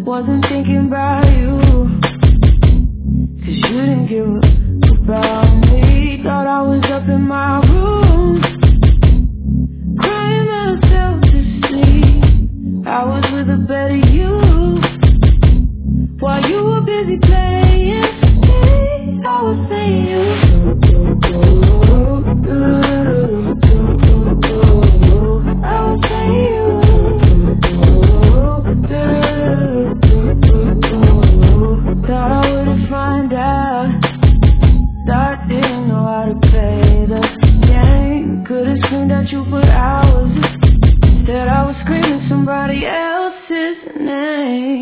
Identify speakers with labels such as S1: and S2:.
S1: Wasn't thinking about you, 'cause you didn't give about me. Thought I was up in my room, crying myself to sleep. I was with a better you, while you were busy playing me. I was saying you. I was saying you. Thought I wouldn't find out. Thought I didn't know how to play the game. Could've screamed at you for hours. Instead I was screaming somebody else's name.